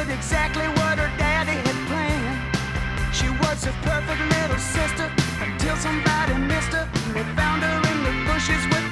did exactly what her daddy had planned. She was a perfect little sister until somebody missed her. They found her in the bushes with